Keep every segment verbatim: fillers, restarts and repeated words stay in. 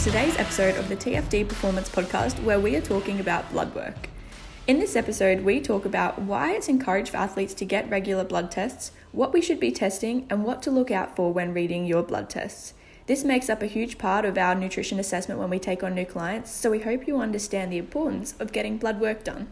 to today's episode of the T F D Performance Podcast, where we are talking about blood work. In this episode, we talk about why it's encouraged for athletes to get regular blood tests, what we should be testing, and what to look out for when reading your blood tests. This makes up a huge part of our nutrition assessment when we take on new clients, so we hope you understand the importance of getting blood work done.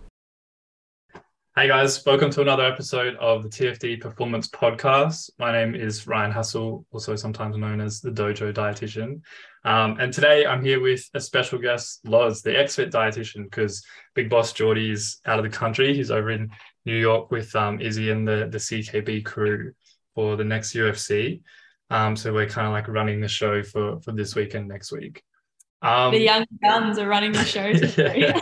Hey guys, welcome to another episode of the T F D Performance Podcast. My name is Ryan Hassel, also sometimes known as the Dojo Dietitian. Um, and today I'm here with a special guest, Loz, the X-Fit Dietitian, because Big Boss Geordie's out of the country. He's over in New York with um, Izzy and the, the C K B crew for the next U F C. Um, so we're kind of like running the show for, for this week and next week. Um, the young guns are running the show today.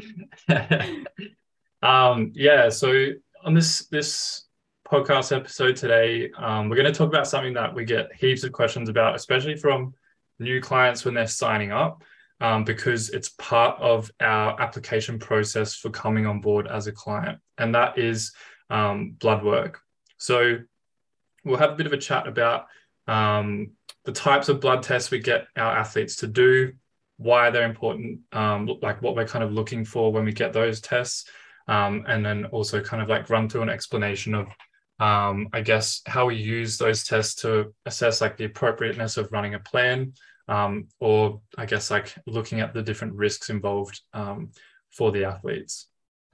Um, yeah, so on this this podcast episode today, um, we're going to talk about something that we get heaps of questions about, especially from new clients when they're signing up, um, because it's part of our application process for coming on board as a client, and that is um, blood work. So we'll have a bit of a chat about um, the types of blood tests we get our athletes to do, why they're important, um, like what we're kind of looking for when we get those tests. Um, and then also kind of like run through an explanation of, um, I guess, how we use those tests to assess like the appropriateness of running a plan, um, or I guess like looking at the different risks involved um, for the athletes.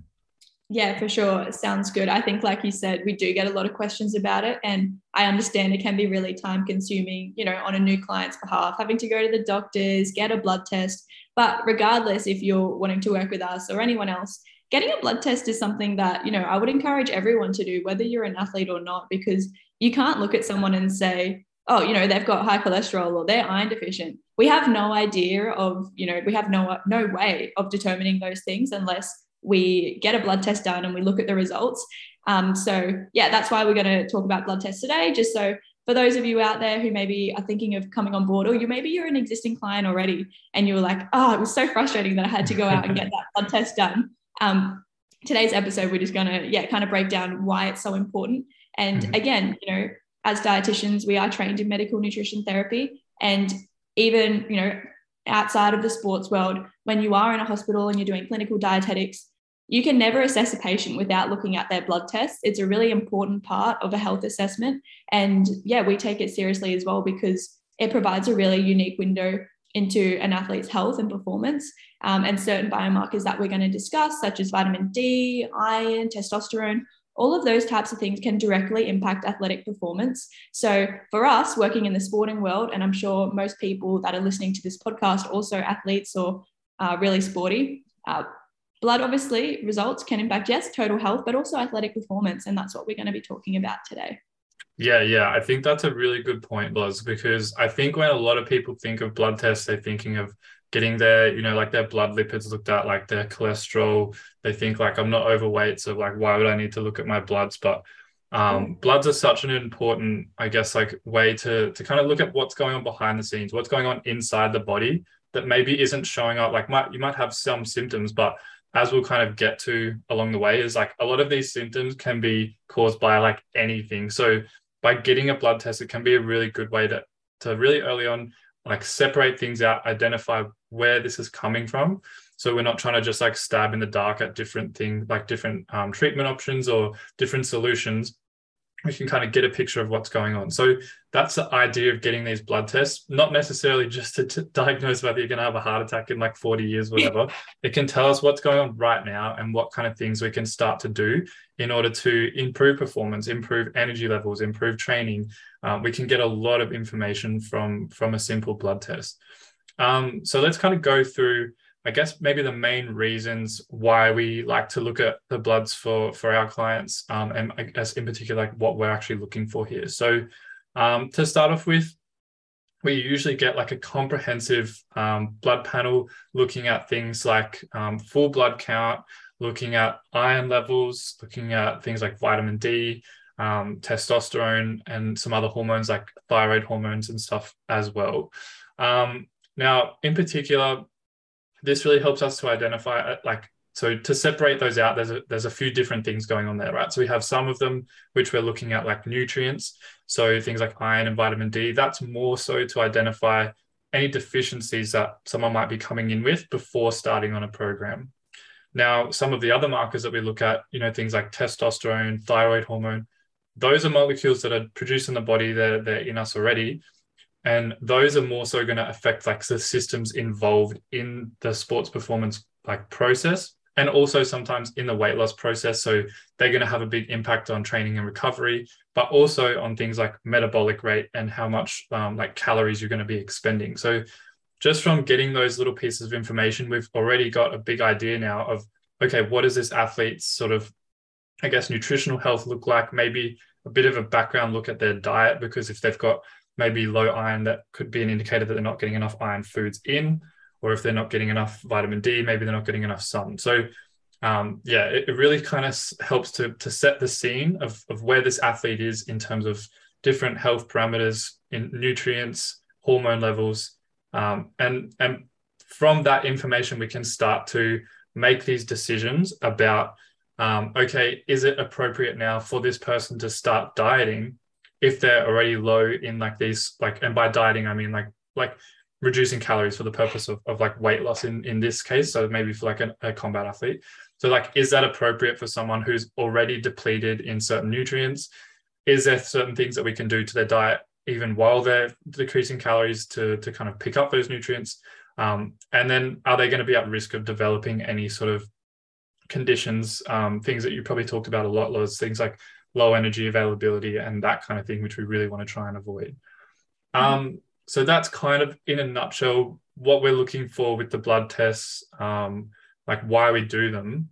Yeah, for sure. It sounds good. I think, like you said, we do get a lot of questions about it, and I understand it can be really time consuming, you know, on a new client's behalf, having to go to the doctors, get a blood test. But regardless, if you're wanting to work with us or anyone else, getting a blood test is something that, you know, I would encourage everyone to do, whether you're an athlete or not, because you can't look at someone and say, oh, you know, they've got high cholesterol or they're iron deficient. We have no idea of, you know, we have no, no way of determining those things unless we get a blood test done and we look at the results. Um, so yeah, that's why we're going to talk about blood tests today, just so for those of you out there who maybe are thinking of coming on board, or you maybe you're an existing client already and you were like, oh, it was so frustrating that I had to go out and get that blood test done. Um, today's episode, we're just going to, yeah, kind of break down why it's so important. And mm-hmm. again, you know, as dietitians, we are trained in medical nutrition therapy. And even, you know, outside of the sports world, when you are in a hospital and you're doing clinical dietetics, you can never assess a patient without looking at their blood tests. It's a really important part of a health assessment. And yeah, we take it seriously as well, because it provides a really unique window into an athlete's health and performance, um, and certain biomarkers that we're going to discuss, such as vitamin D, iron, testosterone. All of those types of things can directly impact athletic performance. So for us working in the sporting world, and I'm sure most people that are listening to this podcast, also athletes or uh, really sporty, uh, blood obviously results can impact, yes, total health, but also athletic performance. And that's what we're going to be talking about today. Yeah, yeah. I think that's a really good point, Loz, because I think when a lot of people think of blood tests, they're thinking of getting their, you know, like their blood lipids looked at, like their cholesterol. They think like, I'm not overweight, so like, why would I need to look at my bloods? But um, bloods are such an important, I guess, like way to, to kind of look at what's going on behind the scenes, what's going on inside the body that maybe isn't showing up. Like might, you might have some symptoms, but as we'll kind of get to along the way, is like a lot of these symptoms can be caused by like anything. So by getting a blood test, it can be a really good way to, to really early on, like separate things out, identify where this is coming from. So we're not trying to just like stab in the dark at different things, like different um, treatment options or different solutions. We can kind of get a picture of what's going on. So that's the idea of getting these blood tests, not necessarily just to t- diagnose whether you're going to have a heart attack in like forty years, whatever. It can tell us what's going on right now and what kind of things we can start to do in order to improve performance, improve energy levels, improve training. Um, we can get a lot of information from, from a simple blood test. Um, so let's kind of go through, I guess, maybe the main reasons why we like to look at the bloods for, for our clients, um, and I guess in particular, like what we're actually looking for here. So um, to start off with, we usually get like a comprehensive um, blood panel looking at things like um, full blood count, looking at iron levels, looking at things like vitamin D, um, testosterone, and some other hormones like thyroid hormones and stuff as well. Um, now, in particular, this really helps us to identify, like, so to separate those out, there's a, there's a few different things going on there, right? So we have some of them which we're looking at like nutrients. So things like iron and vitamin D, that's more so to identify any deficiencies that someone might be coming in with before starting on a program. Now, some of the other markers that we look at, you know, things like testosterone, thyroid hormone, those are molecules that are produced in the body, they're, they're in us already. And those are more so going to affect like the systems involved in the sports performance like process, and also sometimes in the weight loss process. So they're going to have a big impact on training and recovery, but also on things like metabolic rate and how much um, like calories you're going to be expending. So just from getting those little pieces of information, we've already got a big idea now of, okay, what does this athlete's sort of, I guess, nutritional health look like? Maybe a bit of a background look at their diet, because if they've got maybe low iron, that could be an indicator that they're not getting enough iron foods in, or if they're not getting enough vitamin D, maybe they're not getting enough sun. So um, yeah, it, it really kind of helps to, to set the scene of, of where this athlete is in terms of different health parameters, in nutrients, hormone levels. Um, and, and from that information, we can start to make these decisions about, um, okay, is it appropriate now for this person to start dieting if they're already low in like these, like, and by dieting, I mean like, like reducing calories for the purpose of, of like weight loss in, in this case. So maybe for like a, a combat athlete. So like, is that appropriate for someone who's already depleted in certain nutrients? Is there certain things that we can do to their diet even while they're decreasing calories to, to kind of pick up those nutrients? Um, and then are they going to be at risk of developing any sort of conditions, um, things that you probably talked about a lot, Loz, things like low energy availability and that kind of thing, which we really want to try and avoid. Um, so that's kind of in a nutshell what we're looking for with the blood tests, um, like why we do them.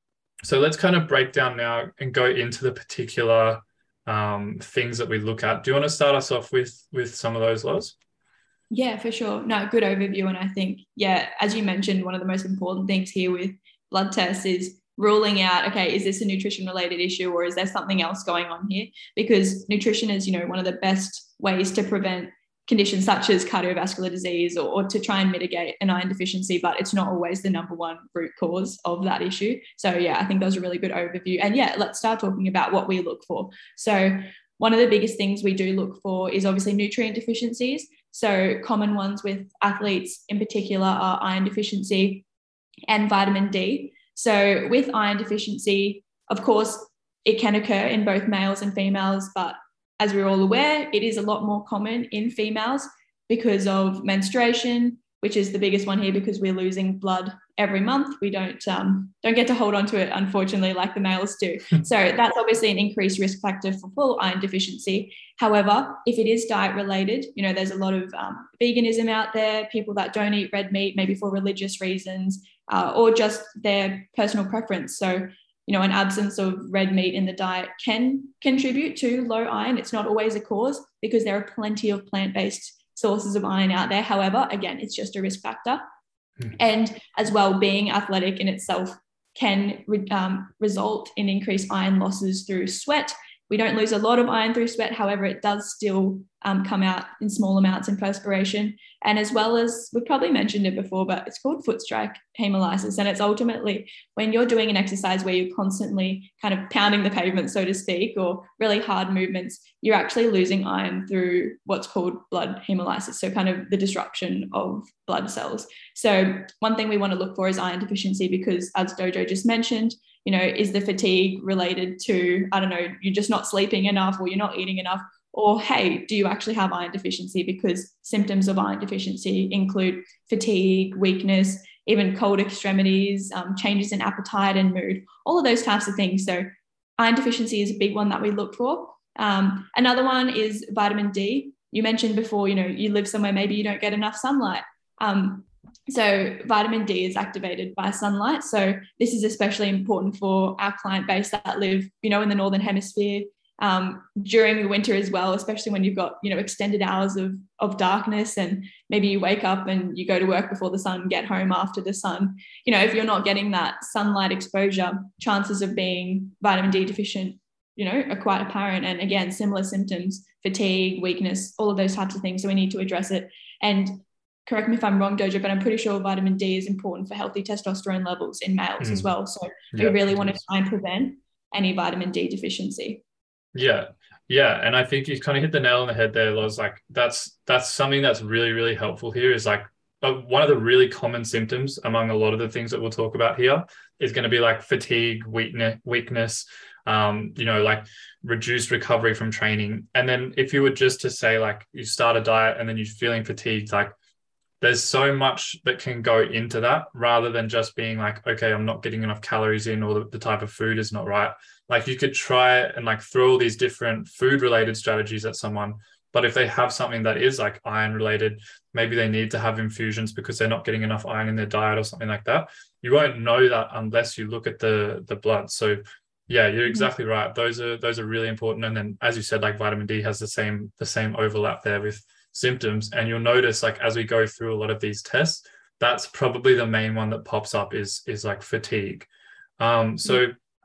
So let's kind of break down now and go into the particular um, things that we look at. Do you want to start us off with, with some of those, Loz? Yeah, for sure. No, good overview. And I think, yeah, as you mentioned, one of the most important things here with blood tests is ruling out, okay, is this a nutrition related issue or is there something else going on here? Because nutrition is, you know, one of the best ways to prevent conditions such as cardiovascular disease, or, or to try and mitigate an iron deficiency, but it's not always the number one root cause of that issue. So yeah, I think that was a really good overview. And yeah, let's start talking about what we look for. So one of the biggest things we do look for is obviously nutrient deficiencies. So common ones with athletes in particular are iron deficiency and vitamin D. So with iron deficiency, of course, it can occur in both males and females, but as we're all aware, it is a lot more common in females because of menstruation, which is the biggest one here because we're losing blood every month. We don't um, don't get to hold on to it, unfortunately, like the males do. So that's obviously an increased risk factor for full iron deficiency. However, if it is diet related, you know, there's a lot of um, veganism out there, people that don't eat red meat, maybe for religious reasons, uh, or just their personal preference. So, you know, an absence of red meat in the diet can contribute to low iron. It's not always a cause because there are plenty of plant-based sources of iron out there. However, again, it's just a risk factor. Mm. And as well, being athletic in itself can um, result in increased iron losses through sweat. We don't lose a lot of iron through sweat. However, it does still um, come out in small amounts in perspiration. And as well as, we've probably mentioned it before, but it's called foot strike hemolysis. And it's ultimately when you're doing an exercise where you're constantly kind of pounding the pavement, so to speak, or really hard movements, you're actually losing iron through what's called blood hemolysis. So kind of the disruption of blood cells. So one thing we want to look for is iron deficiency because, as Dojo just mentioned, you know, is the fatigue related to, I don't know, you're just not sleeping enough or you're not eating enough? Or, hey, do you actually have iron deficiency? Because symptoms of iron deficiency include fatigue, weakness, even cold extremities, um, changes in appetite and mood, all of those types of things. So iron deficiency is a big one that we look for. Um, another one is vitamin D. You mentioned before, you know, you live somewhere, maybe you don't get enough sunlight. Um, So vitamin D is activated by sunlight. So this is especially important for our client base that live, you know, in the Northern Hemisphere um, during the winter as well, especially when you've got, you know, extended hours of, of darkness and maybe you wake up and you go to work before the sun, get home after the sun. You know, if you're not getting that sunlight exposure, chances of being vitamin D deficient, you know, are quite apparent. And again, similar symptoms, fatigue, weakness, all of those types of things. So we need to address it. And correct me if I'm wrong, Dojo, but I'm pretty sure vitamin D is important for healthy testosterone levels in males mm. as well. So yeah, we really want to try and prevent any vitamin D deficiency. Yeah. Yeah, and I think you kind of hit the nail on the head there, Loz. Like that's that's something that's really, really helpful here is like uh, one of the really common symptoms among a lot of the things that we'll talk about here is going to be like fatigue, weakness, weakness, um, you know, like reduced recovery from training. And then if you were just to say like you start a diet and then you're feeling fatigued, like there's so much that can go into that rather than just being like, okay, I'm not getting enough calories in or the, the type of food is not right. Like you could try and like throw all these different food related strategies at someone. But if they have something that is like iron related, maybe they need to have infusions because they're not getting enough iron in their diet or something like that. You won't know that unless you look at the, the blood. So yeah, you're exactly right. Those are those are really important. And then as you said, like vitamin D has the same the same overlap there with symptoms. And you'll notice like as we go through a lot of these tests, that's probably the main one that pops up is is like fatigue. Um, so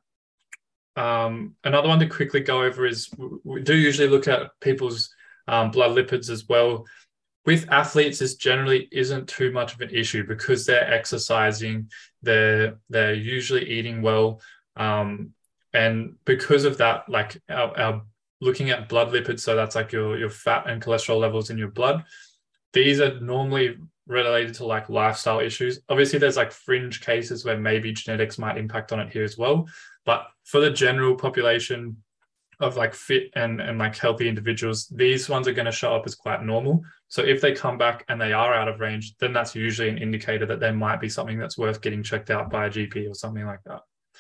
um, another one to quickly go over is we do usually look at people's um, blood lipids as well. With athletes, this generally isn't too much of an issue because they're exercising, they're they're usually eating well, um, and because of that, like our, our looking at blood lipids, so that's like your your fat and cholesterol levels in your blood. These are normally related to like lifestyle issues. Obviously, there's like fringe cases where maybe genetics might impact on it here as well. But for the general population of like fit and, and like healthy individuals, these ones are going to show up as quite normal. So if they come back and they are out of range, then that's usually an indicator that there might be something that's worth getting checked out by a G P or something like that.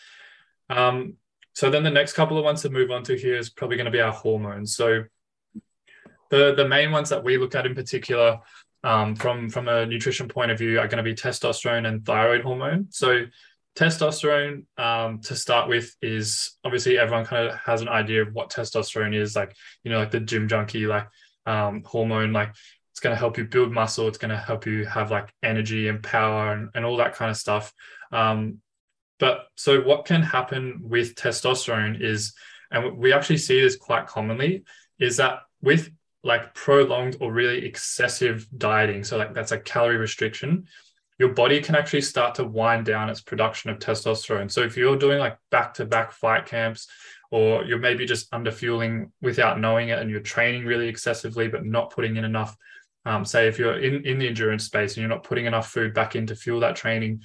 Um, so then the next couple of ones to move on to here is probably going to be our hormones. So the, the main ones that we look at in particular um, from, from a nutrition point of view are going to be testosterone and thyroid hormone. So testosterone, um, to start with, is obviously everyone kind of has an idea of what testosterone is, like, you know, like the gym junkie, like um, hormone, like it's going to help you build muscle. It's going to help you have like energy and power and, and all that kind of stuff. Um, but so what can happen with testosterone is, and we actually see this quite commonly, is that with like prolonged or really excessive dieting, so like that's a calorie restriction, your body can actually start to wind down its production of testosterone. So if you're doing like back-to-back fight camps, or you're maybe just underfueling without knowing it and you're training really excessively but not putting in enough, um, say if you're in, in the endurance space and you're not putting enough food back in to fuel that training,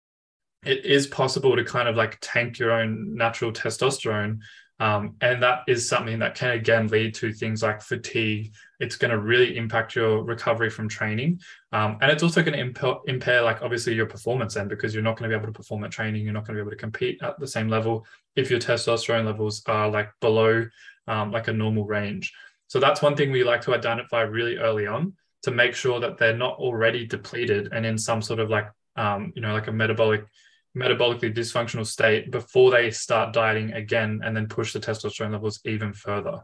it is possible to kind of like tank your own natural testosterone. Um, and that is something that can, again, lead to things like fatigue. It's going to really impact your recovery from training. Um, and it's also going to impair, impair, like, obviously your performance then, because you're not going to be able to perform at training. You're not going to be able to compete at the same level if your testosterone levels are like below um, like a normal range. So that's one thing we like to identify really early on to make sure that they're not already depleted and in some sort of like, um, you know, like a metabolic metabolically dysfunctional state before they start dieting again and then push the testosterone levels even further.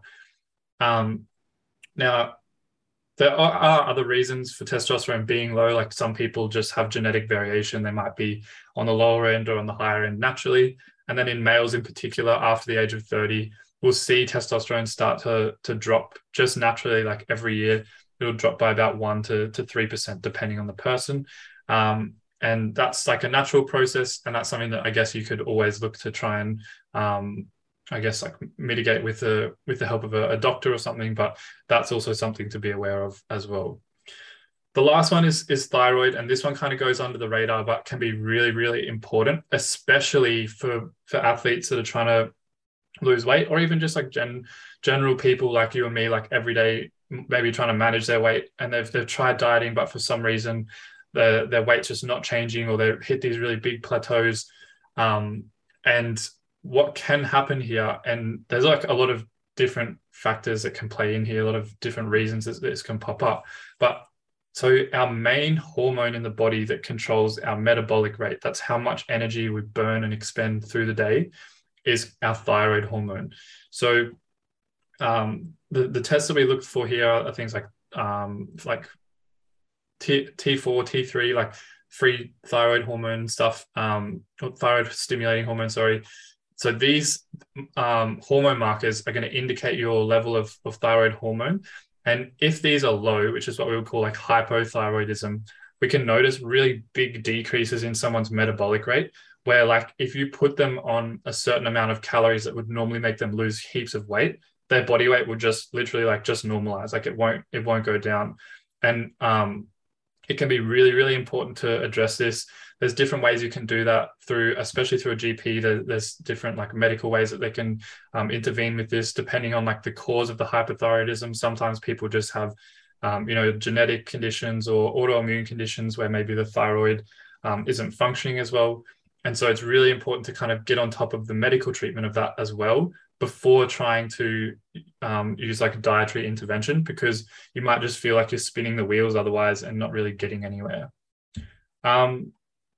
Um, now, there are, are other reasons for testosterone being low, like some people just have genetic variation. They might be on the lower end or on the higher end naturally. And then in males in particular, after the age of thirty, we'll see testosterone start to, to drop just naturally, like every year. It'll drop by about one to, to three percent, depending on the person. Um, And that's like a natural process. And that's something that I guess you could always look to try and, um, I guess, like mitigate with the, with the help of a, a doctor or something. But that's also something to be aware of as well. The last one is, is thyroid. And this one kind of goes under the radar, but can be really, really important, especially for, for athletes that are trying to lose weight, or even just like gen, general people like you and me, like every day, maybe trying to manage their weight. And they've, they've tried dieting, but for some reason, their, their weight's just not changing, or they hit these really big plateaus. Um, and what can happen here, and there's like a lot of different factors that can play in here, a lot of different reasons that this can pop up. But so our main hormone in the body that controls our metabolic rate, that's how much energy we burn and expend through the day, is our thyroid hormone. So um, the, the tests that we look for here are things like um, like T, T4, T three, like free thyroid hormone stuff, um, thyroid stimulating hormone, sorry. So these um, hormone markers are going to indicate your level of, of thyroid hormone. And if these are low, which is what we would call like hypothyroidism, we can notice really big decreases in someone's metabolic rate, where like if you put them on a certain amount of calories that would normally make them lose heaps of weight, their body weight will just literally like just normalize. Like it won't, it won't go down. And um, it can be really, really important to address this. There's different ways you can do that through, especially through a G P. There, there's different like medical ways that they can um, intervene with this, depending on like the cause of the hypothyroidism. Sometimes people just have, um, you know, genetic conditions or autoimmune conditions where maybe the thyroid um, isn't functioning as well. And so it's really important to kind of get on top of the medical treatment of that as well before trying to um, use like a dietary intervention, because you might just feel like you're spinning the wheels otherwise and not really getting anywhere. Um,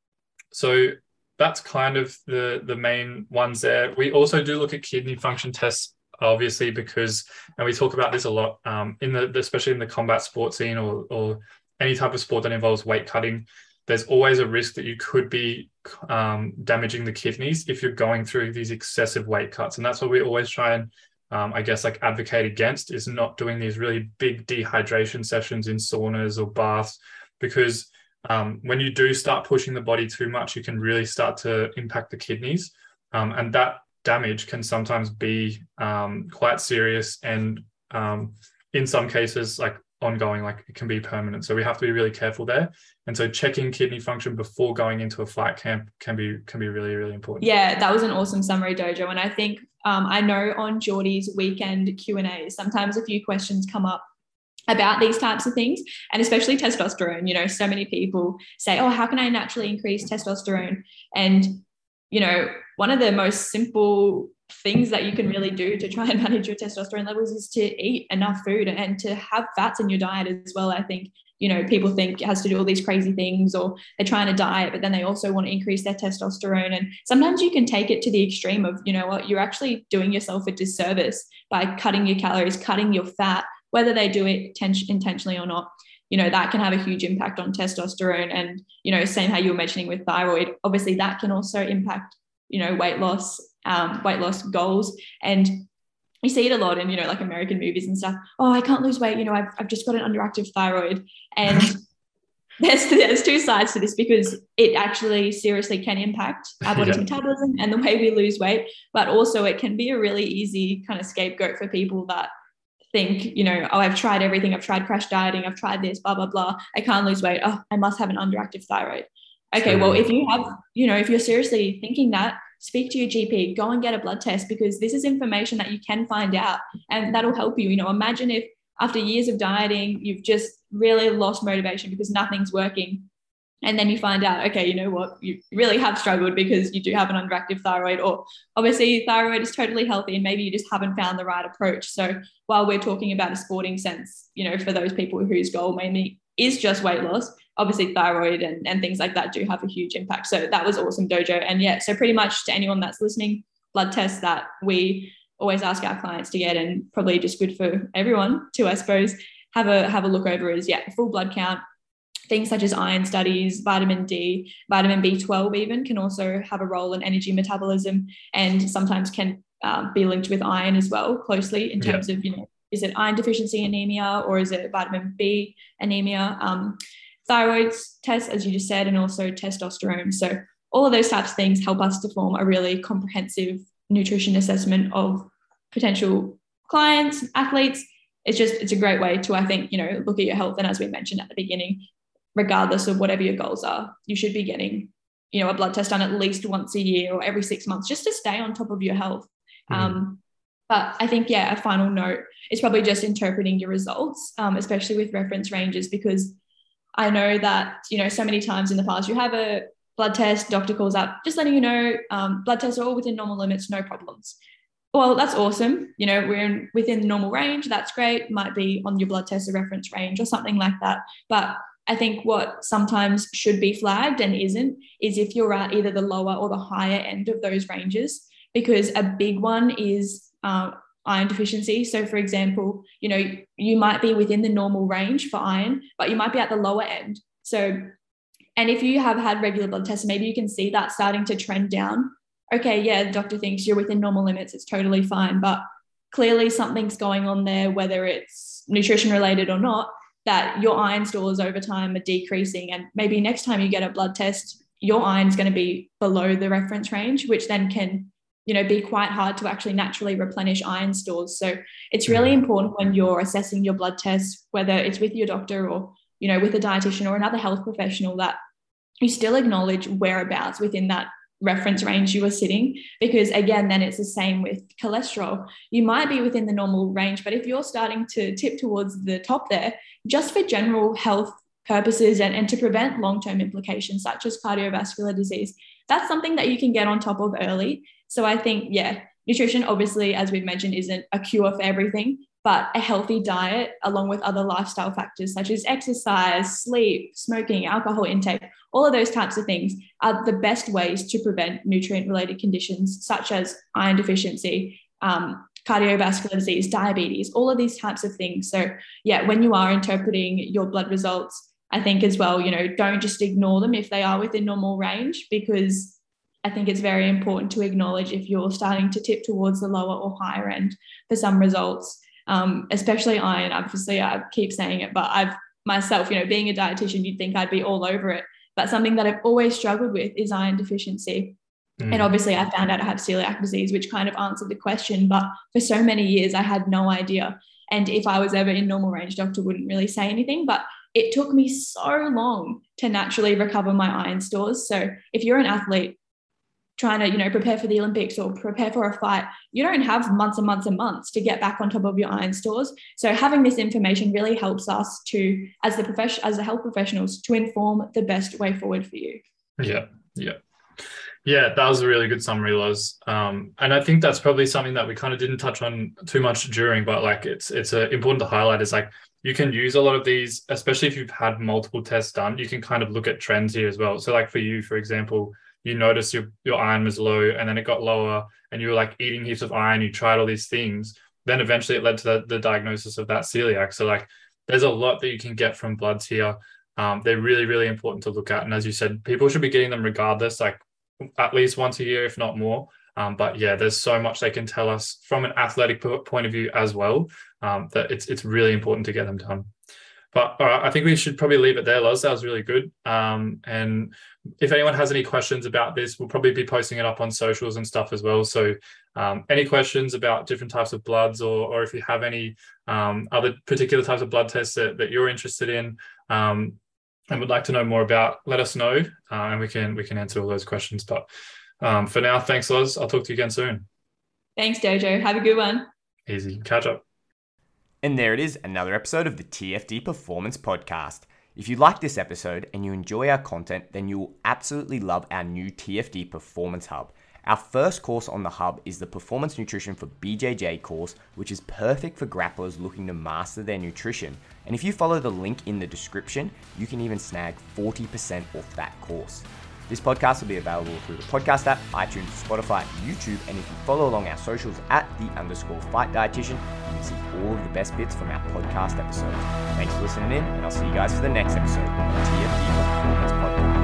so that's kind of the, the main ones there. We also do look at kidney function tests, obviously, because, and we talk about this a lot um, in the, especially in the combat sport scene or, or any type of sport that involves weight cutting. There's always a risk that you could be um, damaging the kidneys if you're going through these excessive weight cuts. And that's what we always try and, um, I guess, like advocate against, is not doing these really big dehydration sessions in saunas or baths, because um, when you do start pushing the body too much, you can really start to impact the kidneys. Um, and that damage can sometimes be um, quite serious, and um, in some cases, like ongoing, like it can be permanent. So we have to be really careful there. And so checking kidney function before going into a flight camp can be can be really, really important. Yeah, that was an awesome summary, Dojo. And I think um, I know on Geordie's weekend Q and A, sometimes a few questions come up about these types of things, and especially testosterone. You know, so many people say, oh, how can I naturally increase testosterone? And, you know, one of the most simple things that you can really do to try and manage your testosterone levels is to eat enough food and to have fats in your diet as well. I think, you know, people think it has to do all these crazy things, or they're trying to diet, but then they also want to increase their testosterone. And sometimes you can take it to the extreme of, you know what, you're actually doing yourself a disservice by cutting your calories, cutting your fat, whether they do it ten- intentionally or not. You know, that can have a huge impact on testosterone. And, you know, same how you were mentioning with thyroid, obviously that can also impact, you know, weight loss, um, weight loss goals. And you see it a lot in, you know, like American movies and stuff. Oh, I can't lose weight. You know, I've, I've just got an underactive thyroid. And there's, there's two sides to this, because it actually seriously can impact our body's yeah. metabolism and the way we lose weight. But also it can be a really easy kind of scapegoat for people that think, you know, oh, I've tried everything. I've tried crash dieting. I've tried this, blah, blah, blah. I can't lose weight. Oh, I must have an underactive thyroid. Okay, well, if you have, you know, if you're seriously thinking that, speak to your G P, go and get a blood test, because this is information that you can find out and that'll help you. You know, imagine if after years of dieting, you've just really lost motivation because nothing's working. And then you find out, okay, you know what, you really have struggled because you do have an underactive thyroid, or obviously thyroid is totally healthy and maybe you just haven't found the right approach. So while we're talking about a sporting sense, you know, for those people whose goal mainly is just weight loss, obviously thyroid and, and things like that do have a huge impact. So that was awesome, Dojo. And yeah, so pretty much to anyone that's listening, blood tests that we always ask our clients to get, and probably just good for everyone to, I suppose, have a have a look over is, yeah, full blood count. Things such as iron studies, vitamin D, vitamin B twelve even can also have a role in energy metabolism, and sometimes can um, be linked with iron as well closely in terms yeah. of, you know, is it iron deficiency anemia or is it vitamin B anemia? Um, thyroid tests, as you just said, and also testosterone. So all of those types of things help us to form a really comprehensive nutrition assessment of potential clients, athletes. It's just, it's a great way to, I think, you know, look at your health. And as we mentioned at the beginning, regardless of whatever your goals are, you should be getting, you know, a blood test done at least once a year or every six months just to stay on top of your health. Mm-hmm. Um, but I think, yeah, a final note is probably just interpreting your results, um, especially with reference ranges, because I know that, you know, so many times in the past you have a blood test, doctor calls up, just letting you know, um, blood tests are all within normal limits, no problems. Well, that's awesome. You know, we're in, within normal range. That's great. Might be on your blood test a reference range or something like that. But I think what sometimes should be flagged and isn't is if you're at either the lower or the higher end of those ranges, because a big one is uh, iron deficiency. So for example, you know, you might be within the normal range for iron, but you might be at the lower end. So, and if you have had regular blood tests, maybe you can see that starting to trend down. Okay, yeah, the doctor thinks you're within normal limits. It's totally fine. But clearly something's going on there, whether it's nutrition related or not, that your iron stores over time are decreasing. And maybe next time you get a blood test, your iron is going to be below the reference range, which then can you know, be quite hard to actually naturally replenish iron stores. So it's really important when you're assessing your blood tests, whether it's with your doctor or, you know, with a dietitian or another health professional, that you still acknowledge whereabouts within that reference range you are sitting, because again, then it's the same with cholesterol. You might be within the normal range, but if you're starting to tip towards the top there, just for general health purposes and, and to prevent long-term implications such as cardiovascular disease, that's something that you can get on top of early. So I think, yeah, nutrition, obviously, as we've mentioned, isn't a cure for everything, but a healthy diet along with other lifestyle factors such as exercise, sleep, smoking, alcohol intake, all of those types of things are the best ways to prevent nutrient-related conditions such as iron deficiency, um, cardiovascular disease, diabetes, all of these types of things. So yeah, when you are interpreting your blood results, I think as well, you know, don't just ignore them if they are within normal range, because I think it's very important to acknowledge if you're starting to tip towards the lower or higher end for some results. Um, especially iron, obviously, I keep saying it, but I've myself, you know, being a dietitian, you'd think I'd be all over it. But something that I've always struggled with is iron deficiency. Mm. And obviously I found out I have celiac disease, which kind of answered the question. But for so many years, I had no idea. And if I was ever in normal range, doctor wouldn't really say anything. But it took me so long to naturally recover my iron stores. So if you're an athlete trying to, you know, prepare for the Olympics or prepare for a fight, you don't have months and months and months to get back on top of your iron stores. So having this information really helps us to, as the profession, as the health professionals, to inform the best way forward for you. Yeah, yeah. Yeah, that was a really good summary, Loz. Um, and I think that's probably something that we kind of didn't touch on too much during, but like it's it's uh, important to highlight is like you can use a lot of these, especially if you've had multiple tests done, you can kind of look at trends here as well. So like for you, for example, you noticed your, your iron was low and then it got lower and you were like eating heaps of iron, you tried all these things. Then eventually it led to the, the diagnosis of that celiac. So like there's a lot that you can get from bloods here. Um, they're really, really important to look at. And as you said, people should be getting them regardless, like at least once a year, if not more. Um, but yeah, there's so much they can tell us from an athletic point of view as well, um, that it's it's really important to get them done. But all right, I think we should probably leave it there, Loz. That was really good. Um, and if anyone has any questions about this, we'll probably be posting it up on socials and stuff as well. So um, any questions about different types of bloods, or or if you have any um, other particular types of blood tests that, that you're interested in um, and would like to know more about, let us know uh, and we can we can answer all those questions. But um, for now, thanks, Loz. I'll talk to you again soon. Thanks, Dojo. Have a good one. Easy. Catch up. And there it is, another episode of the T F D Performance Podcast. If you like this episode and you enjoy our content, then you will absolutely love our new T F D Performance Hub. Our first course on the hub is the Performance Nutrition for B J J course, which is perfect for grapplers looking to master their nutrition. And if you follow the link in the description, you can even snag forty percent off that course. This podcast will be available through the podcast app, iTunes, Spotify, YouTube, and if you follow along our socials at the underscore fight dietitian, you can see all of the best bits from our podcast episodes. Thanks for listening in, and I'll see you guys for the next episode of the T F D Performance Podcast.